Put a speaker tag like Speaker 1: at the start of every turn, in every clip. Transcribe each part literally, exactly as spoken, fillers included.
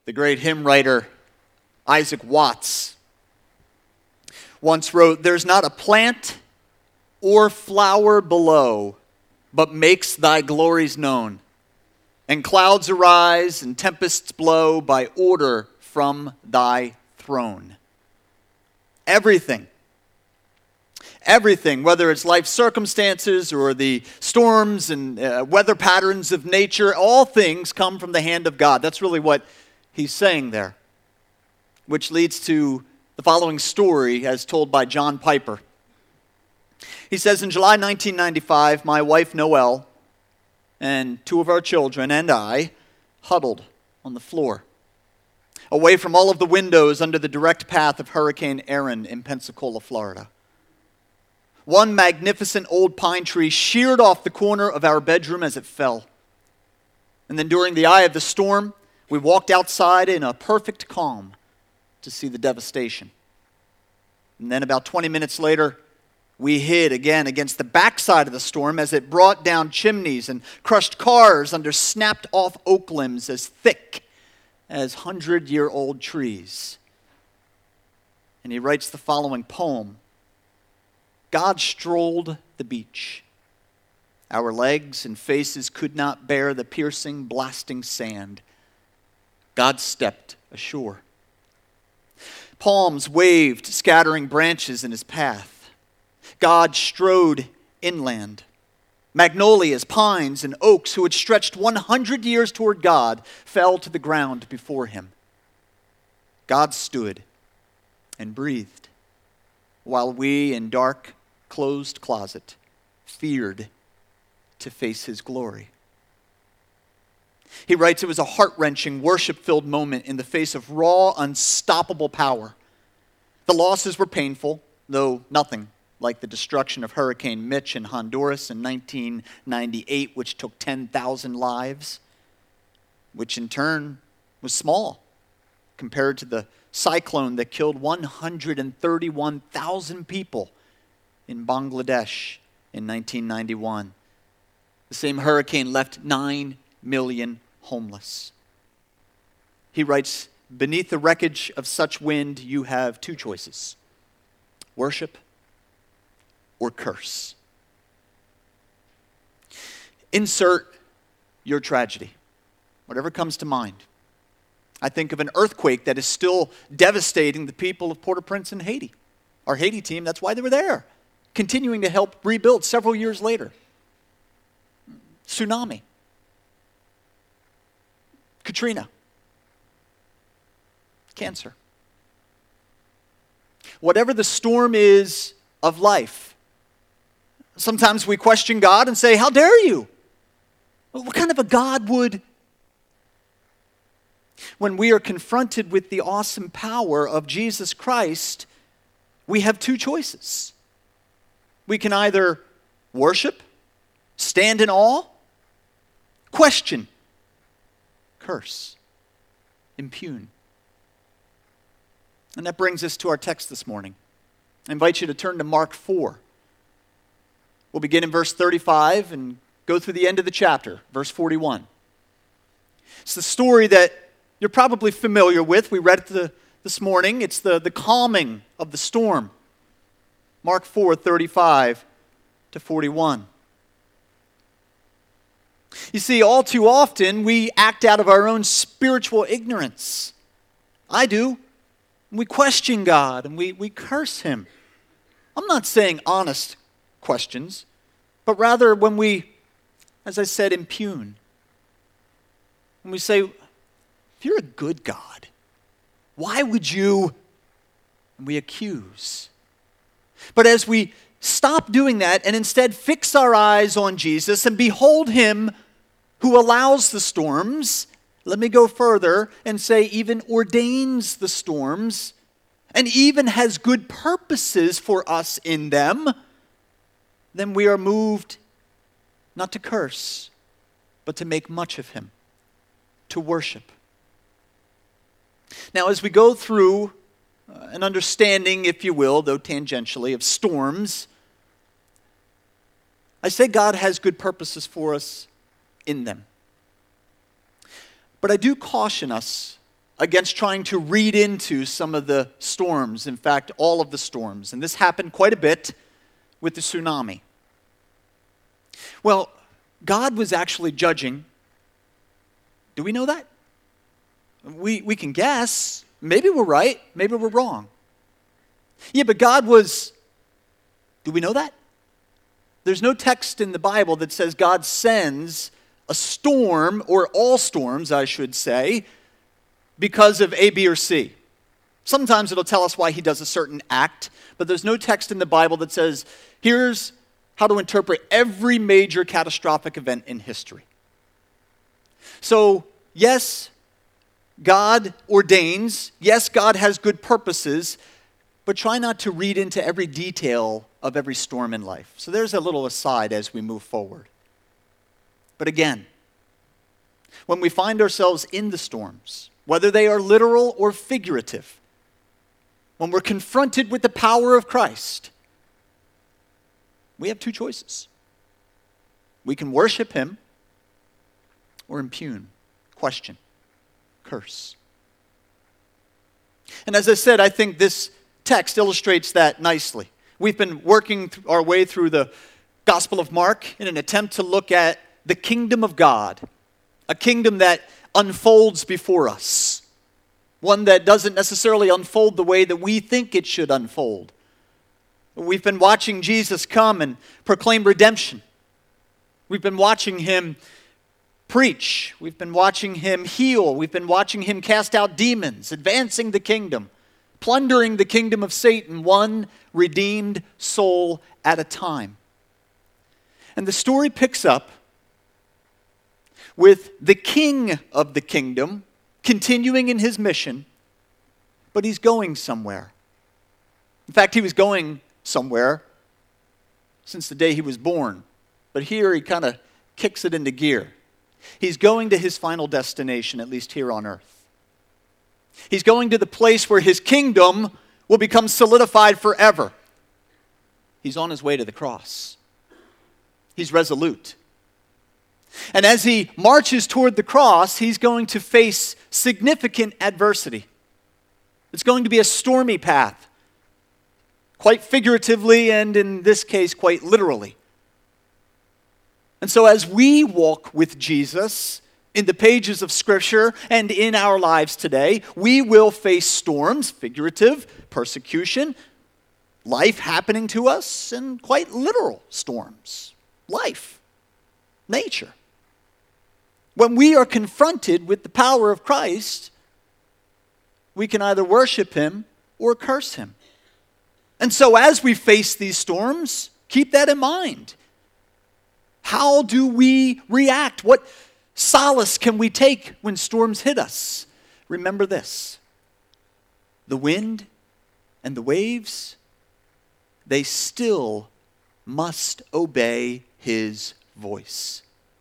Speaker 1: The great hymn writer Isaac Watts once wrote, "There's not a plant or flower below, but makes thy glories known. And clouds arise and tempests blow by order from thy throne." Everything, everything, whether it's life circumstances or the storms and uh, weather patterns of nature, all things come from the hand of God. That's really what he's saying there, which leads to the following story as told by John Piper. He says, in July nineteen ninety-five, my wife Noelle and two of our children and I huddled on the floor, away from all of the windows under the direct path of Hurricane Erin in Pensacola, Florida. One magnificent old pine tree sheared off the corner of our bedroom as it fell. And then during the eye of the storm, we walked outside in a perfect calm to see the devastation. And then about twenty minutes later, we hid again against the backside of the storm as it brought down chimneys and crushed cars under snapped-off oak limbs as thick as hundred-year-old trees. And he writes the following poem. God strolled the beach. Our legs and faces could not bear the piercing, blasting sand. God stepped ashore. Palms waved, scattering branches in his path. God strode inland. Magnolias, pines, and oaks who had stretched one hundred years toward God fell to the ground before him. God stood and breathed, while we in dark, closed closet feared to face his glory. He writes, it was a heart-wrenching, worship-filled moment in the face of raw, unstoppable power. The losses were painful, though nothing like the destruction of Hurricane Mitch in Honduras in nineteen ninety-eight, which took ten thousand lives, which in turn was small compared to the cyclone that killed one hundred thirty-one thousand people in Bangladesh in nineteen ninety-one. The same hurricane left nine million homeless. He writes, beneath the wreckage of such wind, you have two choices: worship or curse. Insert your tragedy, whatever comes to mind. I think of an earthquake that is still devastating the people of Port-au-Prince in Haiti. Our Haiti team, that's why they were there, continuing to help rebuild several years later. Tsunami. Katrina. Cancer. Whatever the storm is of life, sometimes we question God and say, how dare you? What kind of a God would? When we are confronted with the awesome power of Jesus Christ, we have two choices. We can either worship, stand in awe, question, curse, impugn. And that brings us to our text this morning. I invite you to turn to Mark four. We'll begin in verse thirty-five and go through the end of the chapter, verse forty-one. It's the story that you're probably familiar with. We read it the, this morning. It's the, the calming of the storm. Mark four, thirty-five to forty-one. You see, all too often we act out of our own spiritual ignorance. I do. We question God and we, we curse him. I'm not saying honest questions, but rather when we, as I said, impugn. When we say, if you're a good God, why would you? And we accuse. But as we stop doing that and instead fix our eyes on Jesus and behold him who allows the storms, let me go further and say even ordains the storms and even has good purposes for us in them, then we are moved not to curse, but to make much of him, to worship. Now, as we go through uh, an understanding, if you will, though tangentially, of storms, I say God has good purposes for us in them. But I do caution us against trying to read into some of the storms, in fact, all of the storms. And this happened quite a bit with the tsunami. Well, God was actually judging. Do we know that? We, we can guess. Maybe we're right. Maybe we're wrong. Yeah, but God was, do we know that? There's no text in the Bible that says God sends a storm, or all storms, I should say, because of A, B, or C. Sometimes it'll tell us why he does a certain act, but there's no text in the Bible that says, here's how to interpret every major catastrophic event in history. So, yes, God ordains. Yes, God has good purposes, but try not to read into every detail of every storm in life. So there's a little aside as we move forward. But again, when we find ourselves in the storms, whether they are literal or figurative, when we're confronted with the power of Christ, we have two choices. We can worship him or impugn, question, curse. And as I said, I think this text illustrates that nicely. We've been working our way through the Gospel of Mark in an attempt to look at the kingdom of God, a kingdom that unfolds before us, one that doesn't necessarily unfold the way that we think it should unfold. We've been watching Jesus come and proclaim redemption. We've been watching him preach. We've been watching him heal. We've been watching him cast out demons, advancing the kingdom, plundering the kingdom of Satan, one redeemed soul at a time. And the story picks up with the king of the kingdom continuing in his mission, but he's going somewhere. In fact, he was going somewhere since the day he was born. But here he kind of kicks it into gear. He's going to his final destination, at least here on earth. He's going to the place where his kingdom will become solidified forever. He's on his way to the cross. He's resolute. And as he marches toward the cross, he's going to face significant adversity. It's going to be a stormy path, quite figuratively and in this case, quite literally. And so as we walk with Jesus in the pages of Scripture and in our lives today, we will face storms, figurative, persecution, life happening to us, and quite literal storms, life, nature. When we are confronted with the power of Christ, we can either worship him or curse him. And so as we face these storms, keep that in mind. How do we react? What solace can we take when storms hit us? Remember this: the wind and the waves, they still must obey his voice.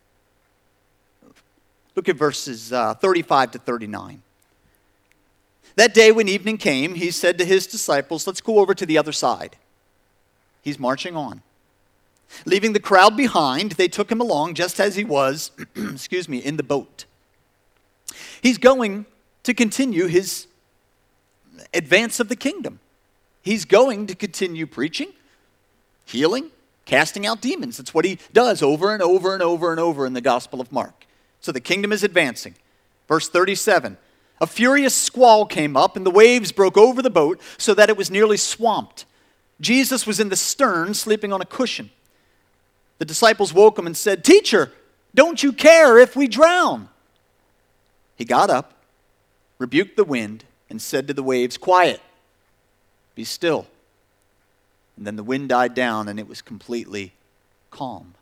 Speaker 1: Look at verses uh, thirty-five to thirty-nine. That day when evening came, he said to his disciples, let's go over to the other side. He's marching on. Leaving the crowd behind, they took him along just as he was, excuse me, in the boat. He's going to continue his advance of the kingdom. He's going to continue preaching, healing, casting out demons. That's what he does over and over and over and over in the Gospel of Mark. So the kingdom is advancing. Verse thirty-seven, a furious squall came up and the waves broke over the boat so that it was nearly swamped. Jesus was in the stern, sleeping on a cushion. The disciples woke him and said, "Teacher, don't you care if we drown?" He got up, rebuked the wind, and said to the waves, "Quiet, be still." And then the wind died down and it was completely calm.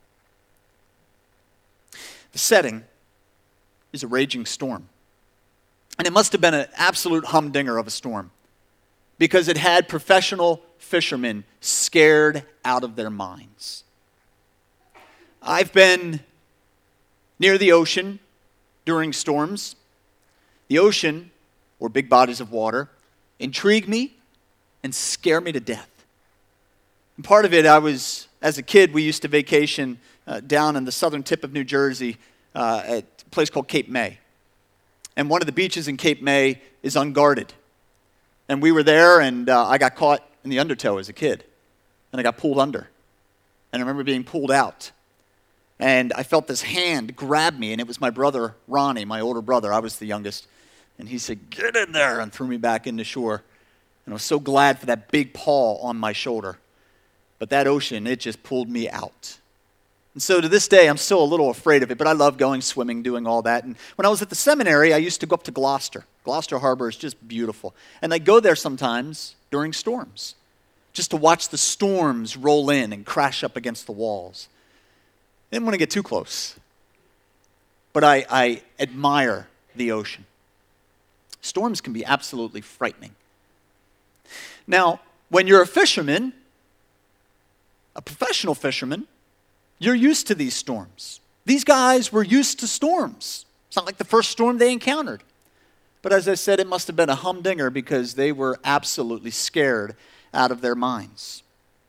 Speaker 1: The setting is a raging storm. And it must have been an absolute humdinger of a storm, because it had professional fishermen scared out of their minds. I've been near the ocean during storms. The ocean, or big bodies of water, intrigue me and scare me to death. And part of it, I was, as a kid, we used to vacation uh, down in the southern tip of New Jersey uh, at a place called Cape May. And one of the beaches in Cape May is unguarded. And we were there, and uh, I got caught in the undertow as a kid. And I got pulled under. And I remember being pulled out. And I felt this hand grab me, and it was my brother, Ronnie, my older brother. I was the youngest. And he said, "Get in there," and threw me back into shore. And I was so glad for that big paw on my shoulder. But that ocean, it just pulled me out. And so to this day, I'm still a little afraid of it, but I love going swimming, doing all that. And when I was at the seminary, I used to go up to Gloucester. Gloucester Harbor is just beautiful. And I go there sometimes during storms, just to watch the storms roll in and crash up against the walls. I didn't want to get too close. But I, I admire the ocean. Storms can be absolutely frightening. Now, when you're a fisherman, a professional fisherman, you're used to these storms. These guys were used to storms. It's not like the first storm they encountered. But as I said, it must have been a humdinger because they were absolutely scared out of their minds.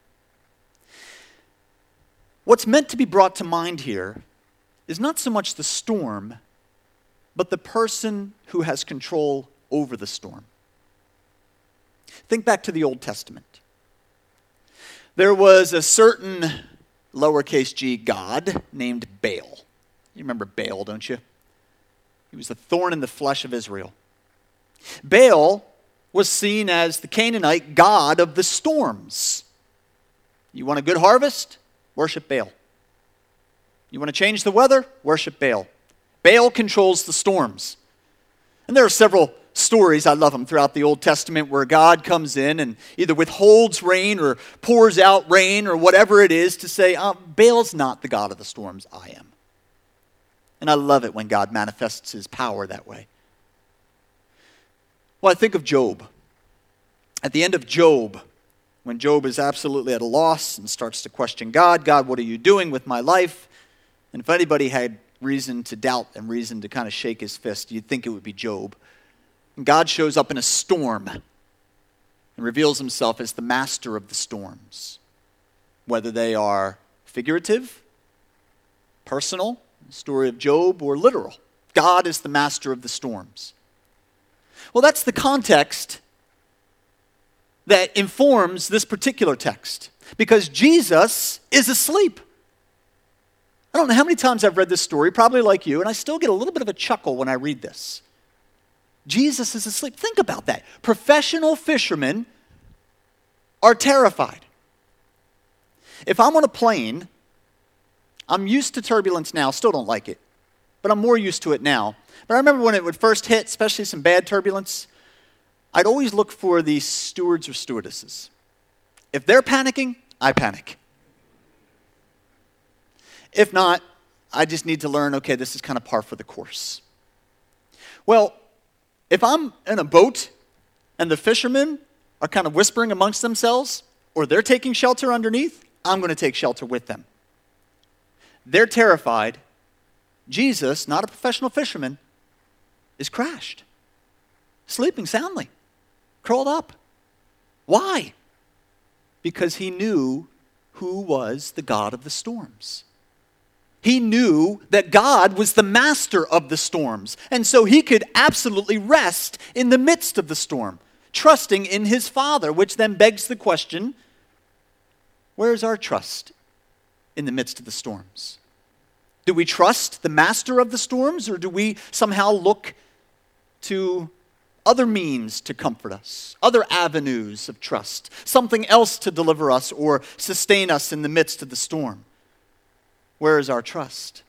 Speaker 1: What's meant to be brought to mind here is not so much the storm, but the person who has control over the storm. Think back to the Old Testament. There was a certain lowercase g god named Baal. You remember Baal, don't you? He was the thorn in the flesh of Israel. Baal was seen as the Canaanite god of the storms. You want a good harvest? Worship Baal. You want to change the weather? Worship Baal. Baal controls the storms. And there are several stories, I love them, throughout the Old Testament where God comes in and either withholds rain or pours out rain or whatever it is to say, oh, Baal's not the God of the storms, I am. And I love it when God manifests his power that way. Well, I think of Job. At the end of Job, when Job is absolutely at a loss and starts to question God, God, what are you doing with my life? And if anybody had reason to doubt and reason to kind of shake his fist, you'd think it would be Job. And God shows up in a storm and reveals himself as the master of the storms, whether they are figurative, personal, the story of Job, or literal. God is the master of the storms. Well, that's the context that informs this particular text, because Jesus is asleep. I don't know how many times I've read this story, probably like you, and I still get a little bit of a chuckle when I read this. Jesus is asleep. Think about that. Professional fishermen are terrified. If I'm on a plane, I'm used to turbulence now, still don't like it, but I'm more used to it now. But I remember when it would first hit, especially some bad turbulence, I'd always look for the stewards or stewardesses. If they're panicking, I panic. If not, I just need to learn, okay, this is kind of par for the course. Well, if I'm in a boat and the fishermen are kind of whispering amongst themselves, or they're taking shelter underneath, I'm going to take shelter with them. They're terrified. Jesus, not a professional fisherman, is crashed, sleeping soundly, curled up. Why? Because he knew who was the God of the storms. He knew that God was the master of the storms, and so he could absolutely rest in the midst of the storm, trusting in his Father, which then begs the question, where's our trust in the midst of the storms? Do we trust the master of the storms, or do we somehow look to other means to comfort us, other avenues of trust, something else to deliver us or sustain us in the midst of the storm? Where is our trust?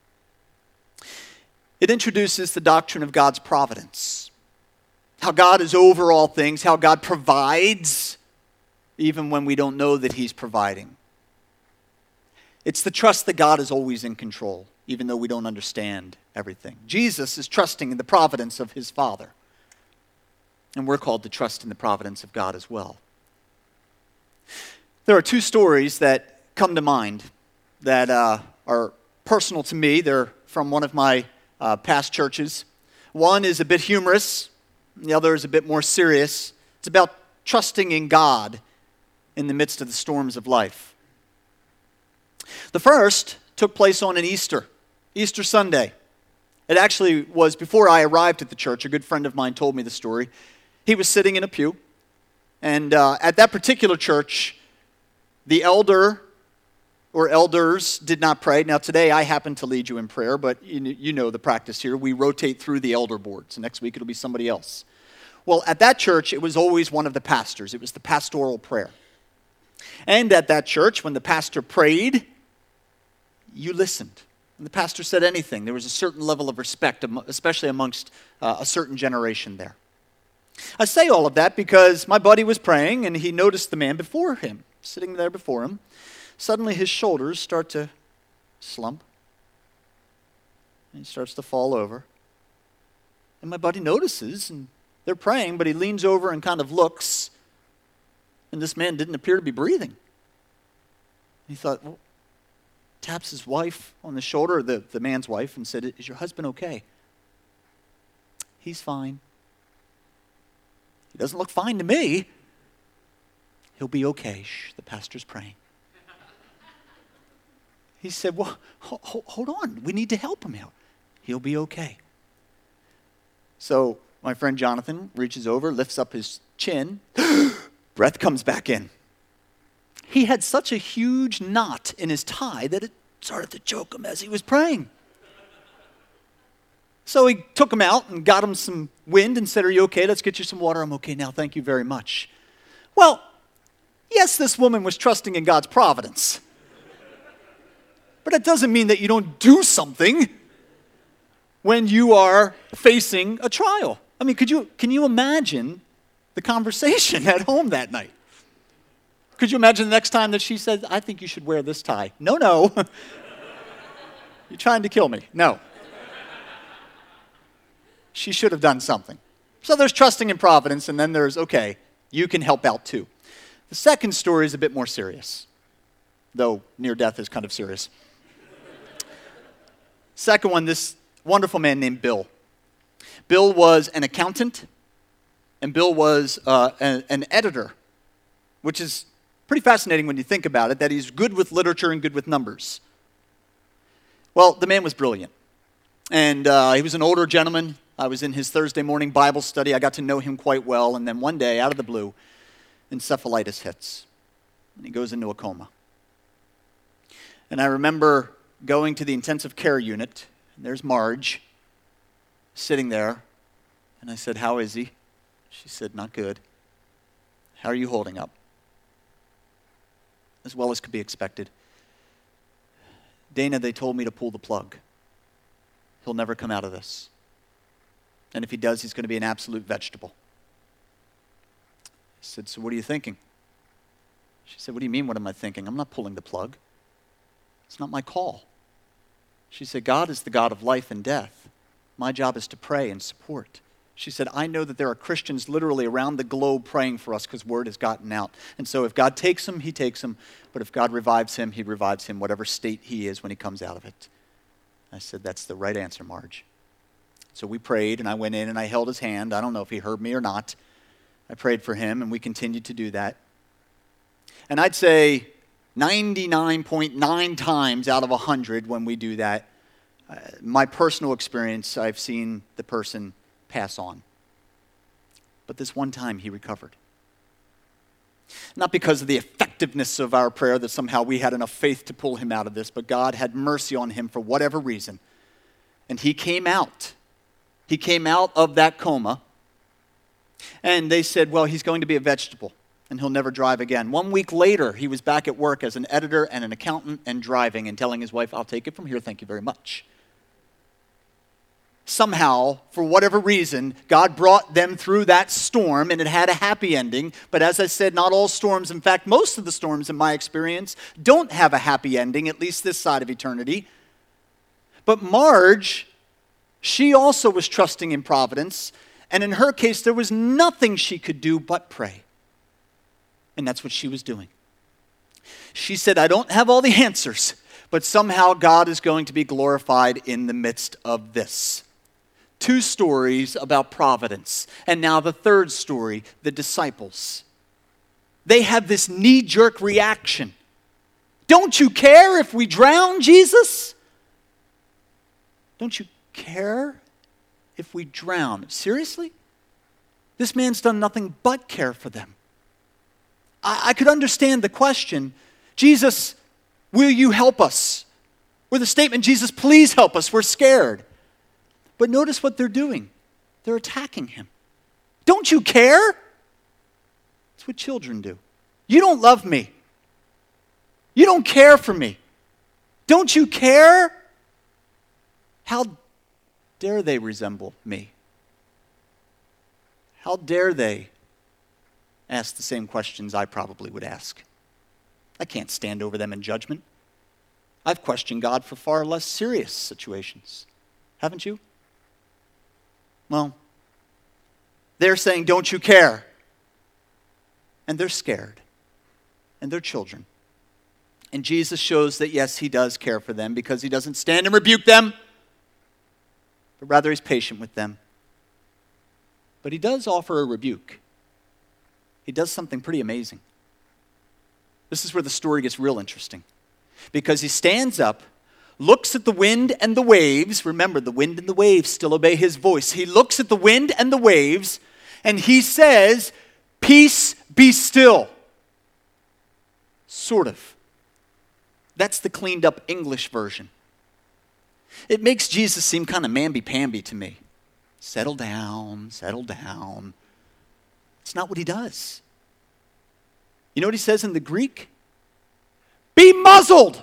Speaker 1: It introduces the doctrine of God's providence, how God is over all things, how God provides even when we don't know that he's providing. It's the trust that God is always in control, even though we don't understand everything. Jesus is trusting in the providence of his Father, and we're called to trust in the providence of God as well. There are two stories that come to mind that uh, are personal to me. They're from one of my uh, past churches. One is a bit humorous, and the other is a bit more serious. It's about trusting in God in the midst of the storms of life. The first took place on an Easter, Easter Sunday. It actually was before I arrived at the church. A good friend of mine told me the story. He was sitting in a pew, and uh, at that particular church, the elder or elders did not pray. Now today I happen to lead you in prayer, but you, you know the practice here. We rotate through the elder boards. Next week it'll be somebody else. Well, at that church, it was always one of the pastors. It was the pastoral prayer. And at that church, when the pastor prayed, you listened. When the pastor said anything, there was a certain level of respect, especially amongst uh, a certain generation there. I say all of that because my buddy was praying, and he noticed the man before him, sitting there before him. Suddenly his shoulders start to slump, and he starts to fall over. And my buddy notices, and they're praying, but he leans over and kind of looks, and this man didn't appear to be breathing. He thought, well, taps his wife on the shoulder, the, the man's wife, and said, is your husband okay? He's fine. He doesn't look fine to me. He'll be okay. Shh, the pastor's praying. He said, well, ho- ho- hold on. We need to help him out. He'll be okay. So my friend Jonathan reaches over, lifts up his chin. Breath comes back in. He had such a huge knot in his tie that it started to choke him as he was praying. So he took him out and got him some wind and said, are you okay? Let's get you some water. I'm okay now. Thank you very much. Well, yes, this woman was trusting in God's providence. But it doesn't mean that you don't do something when you are facing a trial. I mean, could you, can you imagine the conversation at home that night? Could you imagine the next time that she said, I think you should wear this tie? No, no. You're trying to kill me. No. She should have done something. So there's trusting in providence, and then there's, okay, you can help out too. The second story is a bit more serious, though near death is kind of serious. Second one, this wonderful man named Bill. Bill was an accountant, and Bill was uh, an, an editor, which is pretty fascinating when you think about it, that he's good with literature and good with numbers. Well, the man was brilliant, and uh, he was an older gentleman. I was in his Thursday morning Bible study. I got to know him quite well, and then one day, out of the blue, encephalitis hits, and he goes into a coma. And I remember going to the intensive care unit, and there's Marge sitting there, and I said, how is he? She said, not good. How are you holding up? As well as could be expected. Dana, they told me to pull the plug. He'll never come out of this. And if he does, he's going to be an absolute vegetable. I said, so what are you thinking? She said, what do you mean, what am I thinking? I'm not pulling the plug. It's not my call. She said, God is the God of life and death. My job is to pray and support. She said, I know that there are Christians literally around the globe praying for us because word has gotten out. And so if God takes him, he takes him. But if God revives him, he revives him, whatever state he is when he comes out of it. I said, that's the right answer, Marge. So we prayed, and I went in and I held his hand. I don't know if he heard me or not. I prayed for him, and we continued to do that. And I'd say ninety-nine point nine times out of one hundred when we do that, uh, my personal experience, I've seen the person pass on. But this one time, he recovered. Not because of the effectiveness of our prayer that somehow we had enough faith to pull him out of this, but God had mercy on him for whatever reason. And he came out. He came out of that coma. And they said, well, he's going to be a vegetable, and he'll never drive again. One week later, he was back at work as an editor and an accountant and driving and telling his wife, I'll take it from here, thank you very much. Somehow, for whatever reason, God brought them through that storm, and it had a happy ending. But as I said, not all storms, in fact, most of the storms in my experience don't have a happy ending, at least this side of eternity. But Marge, she also was trusting in providence, and in her case, there was nothing she could do but pray. And that's what she was doing. She said, I don't have all the answers, but somehow God is going to be glorified in the midst of this. Two stories about providence. And now the third story, the disciples. They have this knee-jerk reaction. Don't you care if we drown, Jesus? Don't you, care if we drown? Seriously? This man's done nothing but care for them. I, I could understand the question, Jesus, will you help us? Or the statement, Jesus, please help us, we're scared. But notice what they're doing. They're attacking him. Don't you care? That's what children do. You don't love me. You don't care for me. Don't you care? How dare they resemble me? How dare they ask the same questions I probably would ask? I can't stand over them in judgment. I've questioned God for far less serious situations. Haven't you? Well, they're saying, don't you care? And they're scared. And they're children. And Jesus shows that, yes, he does care for them because he doesn't stand and rebuke them, but rather he's patient with them. But he does offer a rebuke. He does something pretty amazing. This is where the story gets real interesting. Because he stands up, looks at the wind and the waves. Remember, the wind and the waves still obey his voice. He looks at the wind and the waves, and he says, peace, be still. Sort of. That's the cleaned up English version. It makes Jesus seem kind of mamby-pamby to me. Settle down, settle down. It's not what he does. You know what he says in the Greek? Be muzzled!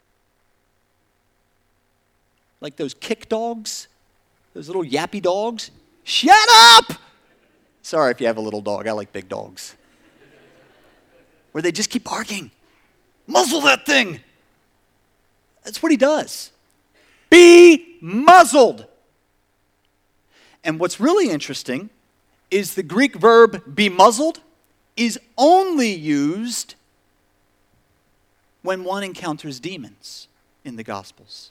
Speaker 1: Like those kick dogs, those little yappy dogs. Shut up! Sorry if you have a little dog. I like big dogs. Where they just keep barking. Muzzle that thing! That's what he does. Be muzzled! And what's really interesting is the Greek verb be muzzled is only used when one encounters demons in the Gospels.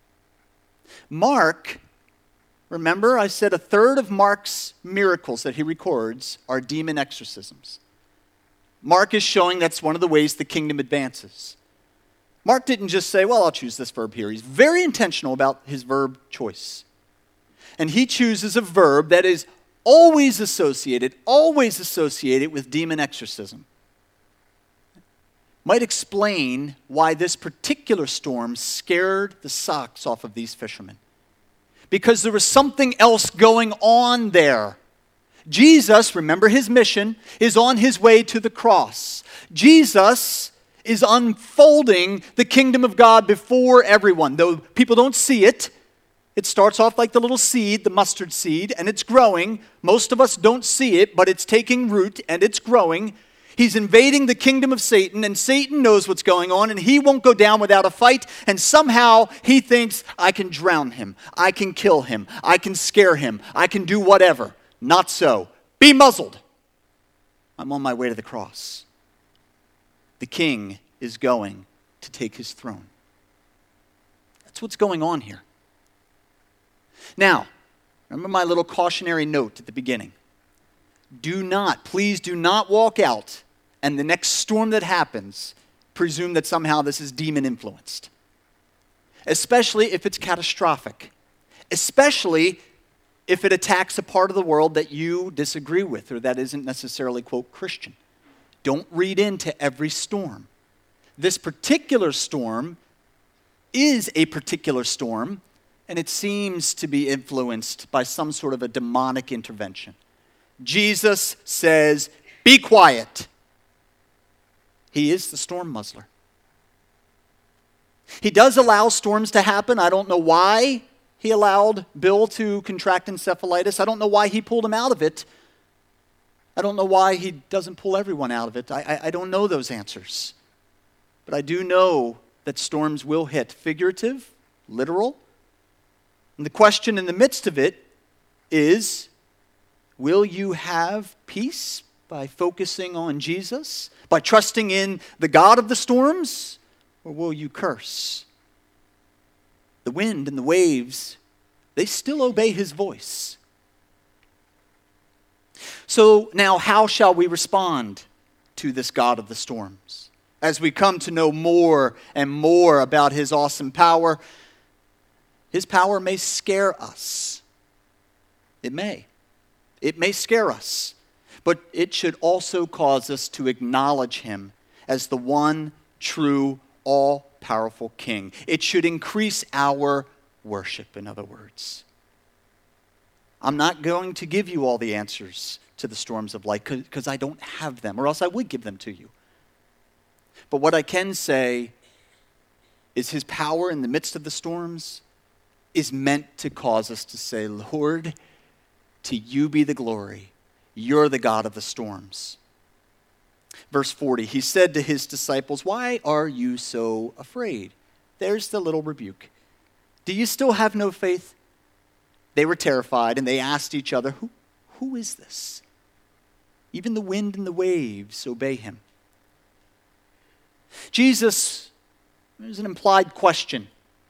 Speaker 1: Mark, remember I said a third of Mark's miracles that he records are demon exorcisms. Mark is showing that's one of the ways the kingdom advances. Mark didn't just say, well, I'll choose this verb here. He's very intentional about his verb choice. And he chooses a verb that is always associated, always associated with demon exorcism. Might explain why this particular storm scared the socks off of these fishermen. Because there was something else going on there. Jesus, remember his mission, is on his way to the cross. Jesus is unfolding the kingdom of God before everyone. Though people don't see it, it starts off like the little seed, the mustard seed, and it's growing. Most of us don't see it, but it's taking root and it's growing. He's invading the kingdom of Satan, and Satan knows what's going on, and he won't go down without a fight, and somehow he thinks, I can drown him, I can kill him, I can scare him, I can do whatever. Not so. Be muzzled. I'm on my way to the cross. The king is going to take his throne. That's what's going on here. Now, remember my little cautionary note at the beginning. Do not, please do not walk out and the next storm that happens, presume that somehow this is demon influenced. Especially if it's catastrophic. Especially if it attacks a part of the world that you disagree with or that isn't necessarily, quote, Christian. Don't read into every storm. This particular storm is a particular storm, and it seems to be influenced by some sort of a demonic intervention. Jesus says, be quiet. He is the storm muzzler. He does allow storms to happen. I don't know why he allowed Bill to contract encephalitis. I don't know why he pulled him out of it. I don't know why he doesn't pull everyone out of it. I, I, I don't know those answers. But I do know that storms will hit, figurative, literal. And the question in the midst of it is, will you have peace by focusing on Jesus, by trusting in the God of the storms, or will you curse? The wind and the waves, they still obey his voice. So now how shall we respond to this God of the storms? As we come to know more and more about his awesome power, His power may scare us. It may. It may scare us. But it should also cause us to acknowledge him as the one true, all-powerful King. It should increase our worship, in other words. I'm not going to give you all the answers to the storms of life because I don't have them, or else I would give them to you. But what I can say is his power in the midst of the storms is meant to cause us to say, Lord, to you be the glory. You're the God of the storms. Verse forty, he said to his disciples, why are you so afraid? There's the little rebuke. Do you still have no faith? They were terrified, and they asked each other, who, who is this? Even the wind and the waves obey him. Jesus, there's an implied question.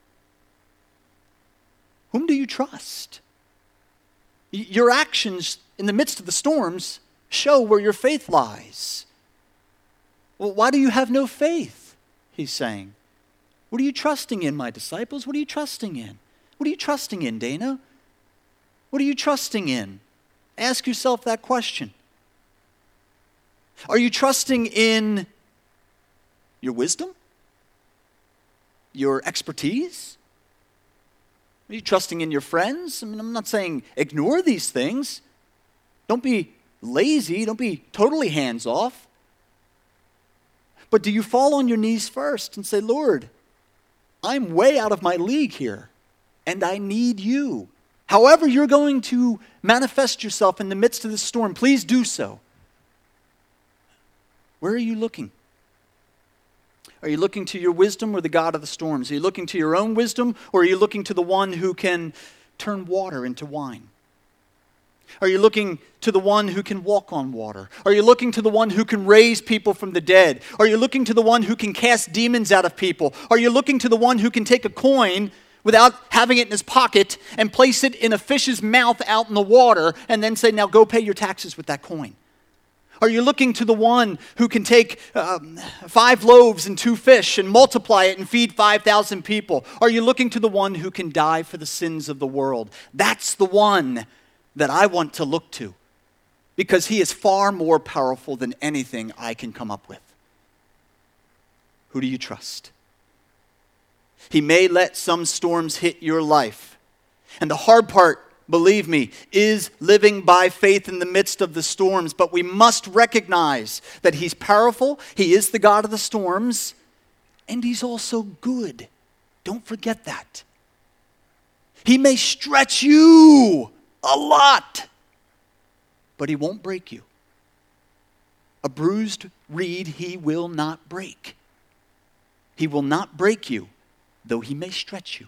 Speaker 1: Whom do you trust? Your actions in the midst of the storms show where your faith lies. Well, why do you have no faith? He's saying. What are you trusting in, my disciples? What are you trusting in? What are you trusting in, Dana? What are you trusting in? Ask yourself that question. Are you trusting in your wisdom? Your expertise? Are you trusting in your friends? I mean, I'm not saying ignore these things. Don't be lazy. Don't be totally hands off. But do you fall on your knees first and say, Lord, I'm way out of my league here, and I need you. However you're going to manifest yourself in the midst of the storm, please do so. Where are you looking? Are you looking to your wisdom or the God of the storms? Are you looking to your own wisdom, or are you looking to the one who can turn water into wine? Are you looking to the one who can walk on water? Are you looking to the one who can raise people from the dead? Are you looking to the one who can cast demons out of people? Are you looking to the one who can take a coin without having it in his pocket and place it in a fish's mouth out in the water and then say, now go pay your taxes with that coin? Are you looking to the one who can take um, five loaves and two fish and multiply it and feed five thousand people? Are you looking to the one who can die for the sins of the world? That's the one that I want to look to, because he is far more powerful than anything I can come up with. Who do you trust? He may let some storms hit your life. And the hard part, believe me, is living by faith in the midst of the storms. But we must recognize that he's powerful, he is the God of the storms, and he's also good. Don't forget that. He may stretch you a lot, but he won't break you. A bruised reed he will not break. He will not break you, though he may stretch you.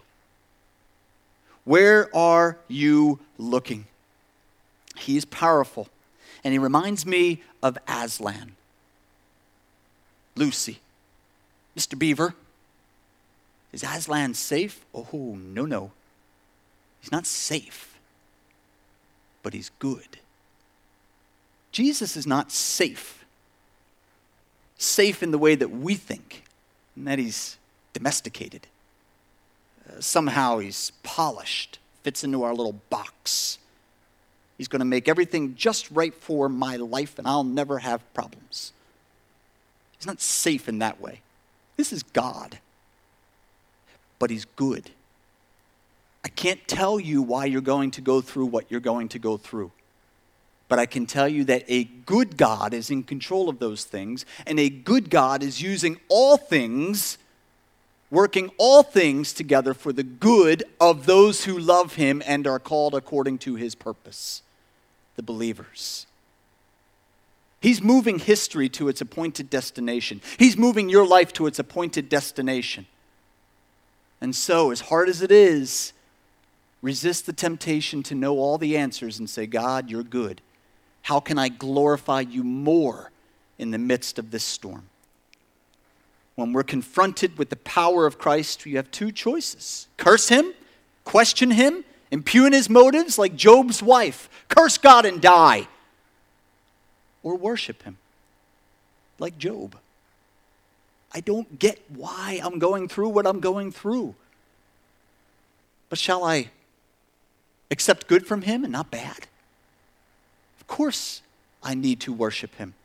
Speaker 1: Where are you looking? He is powerful, and he reminds me of Aslan. Lucy, Mister Beaver, is Aslan safe? Oh, no, no. He's not safe, but he's good. Jesus is not safe. Safe in the way that we think, and that he's domesticated. Uh, somehow he's polished, fits into our little box. He's going to make everything just right for my life, and I'll never have problems. He's not safe in that way. This is God, but he's good. I can't tell you why you're going to go through what you're going to go through. But I can tell you that a good God is in control of those things, and a good God is using all things, working all things together for the good of those who love him and are called according to his purpose, the believers. He's moving history to its appointed destination. He's moving your life to its appointed destination. And so, as hard as it is, resist the temptation to know all the answers and say, God, you're good. How can I glorify you more in the midst of this storm? When we're confronted with the power of Christ, you have two choices. Curse him, question him, impugn his motives like Job's wife. Curse God and die. Or worship him like Job. I don't get why I'm going through what I'm going through. But shall I accept good from him and not bad? Of course I need to worship him.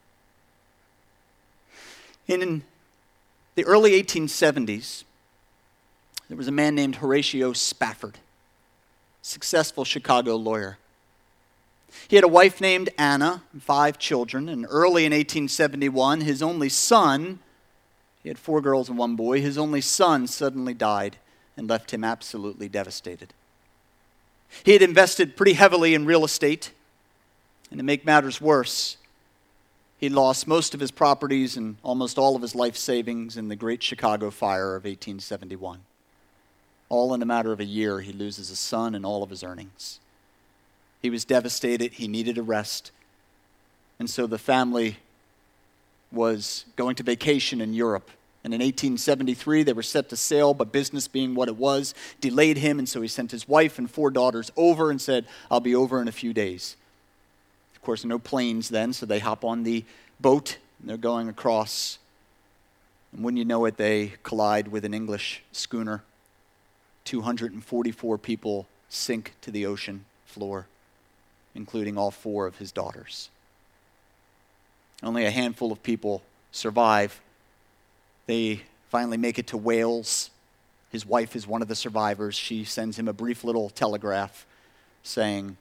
Speaker 1: In the early eighteen seventies, there was a man named Horatio Spafford, successful Chicago lawyer. He had a wife named Anna and five children, and early in eighteen seventy-one, his only son, he had four girls and one boy, his only son suddenly died and left him absolutely devastated. He had invested pretty heavily in real estate, and to make matters worse, he lost most of his properties and almost all of his life savings in the Great Chicago Fire of eighteen seventy-one. All in a matter of a year, he loses a son and all of his earnings. He was devastated. He needed a rest. And so the family was going to vacation in Europe. And in eighteen seventy-three, they were set to sail, but business being what it was, delayed him. And so he sent his wife and four daughters over and said, I'll be over in a few days. Of course, no planes then, so they hop on the boat, and they're going across. And wouldn't you know it, they collide with an English schooner. two hundred forty-four people sink to the ocean floor, including all four of his daughters. Only a handful of people survive. They finally make it to Wales. His wife is one of the survivors. She sends him a brief little telegraph saying,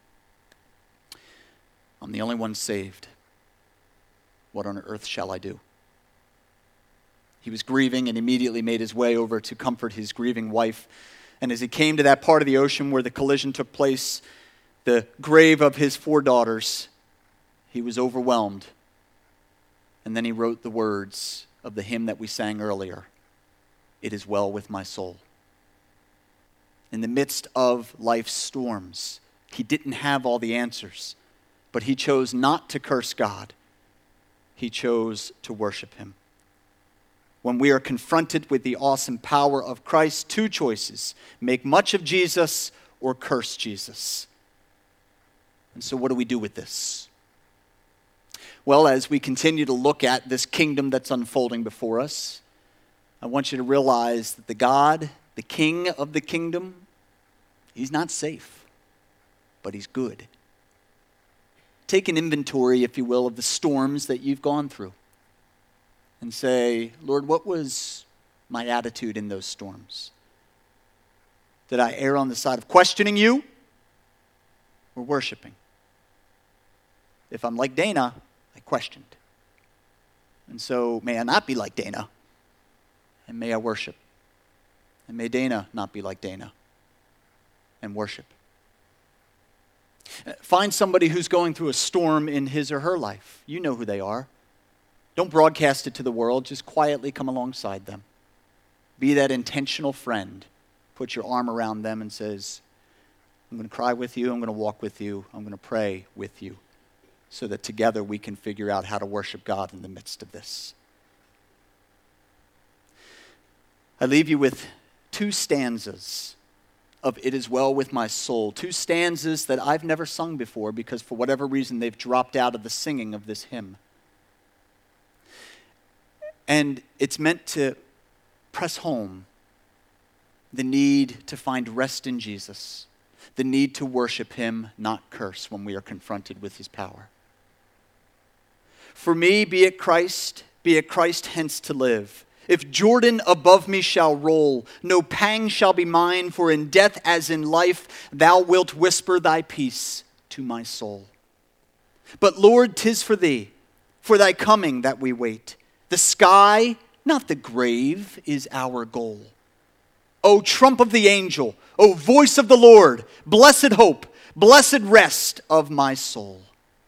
Speaker 1: I'm the only one saved. What on earth shall I do? He was grieving and immediately made his way over to comfort his grieving wife. And as he came to that part of the ocean where the collision took place, the grave of his four daughters, he was overwhelmed. And then he wrote the words of the hymn that we sang earlier, It is well with my soul. In the midst of life's storms, he didn't have all the answers, but he chose not to curse God. He chose to worship him. When we are confronted with the awesome power of Christ, two choices: make much of Jesus or curse Jesus. And so what do we do with this? Well, as we continue to look at this kingdom that's unfolding before us, I want you to realize that the God, the King of the kingdom, he's not safe, but he's good. Take an inventory, if you will, of the storms that you've gone through and say, Lord, what was my attitude in those storms? Did I err on the side of questioning you or worshiping? If I'm like Dana, I questioned. And so may I not be like Dana, and may I worship. And may Dana not be like Dana, and worship. Find somebody who's going through a storm in his or her life. You know who they are. Don't broadcast it to the world. Just quietly come alongside them. Be that intentional friend. Put your arm around them and says, I'm going to cry with you. I'm going to walk with you. I'm going to pray with you, so that together we can figure out how to worship God in the midst of this. I leave you with two stanzas of It Is Well With My Soul, two stanzas that I've never sung before because for whatever reason they've dropped out of the singing of this hymn. And it's meant to press home the need to find rest in Jesus, the need to worship him, not curse when we are confronted with his power. For me, be it Christ, be it Christ hence to live. If Jordan above me shall roll, no pang shall be mine, for in death as in life, thou wilt whisper thy peace to my soul. But Lord, 'tis for thee, for thy coming that we wait. The sky, not the grave, is our goal. O trump of the angel, O voice of the Lord, blessed hope, blessed rest of my soul.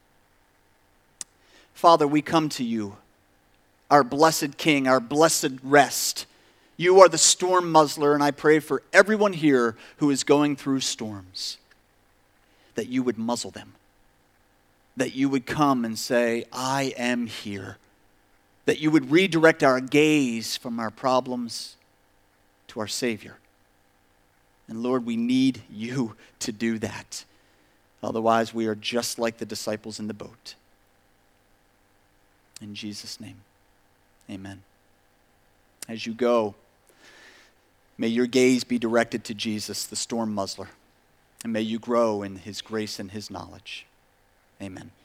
Speaker 1: Father, we come to you, our blessed King, our blessed rest. You are the storm muzzler, and I pray for everyone here who is going through storms, that you would muzzle them, that you would come and say, I am here, that you would redirect our gaze from our problems to our Savior. And Lord, we need you to do that. Otherwise, we are just like the disciples in the boat. In Jesus' name, amen. As you go, May your gaze be directed to Jesus, the storm muzzler. And may you grow in his grace and his knowledge. Amen.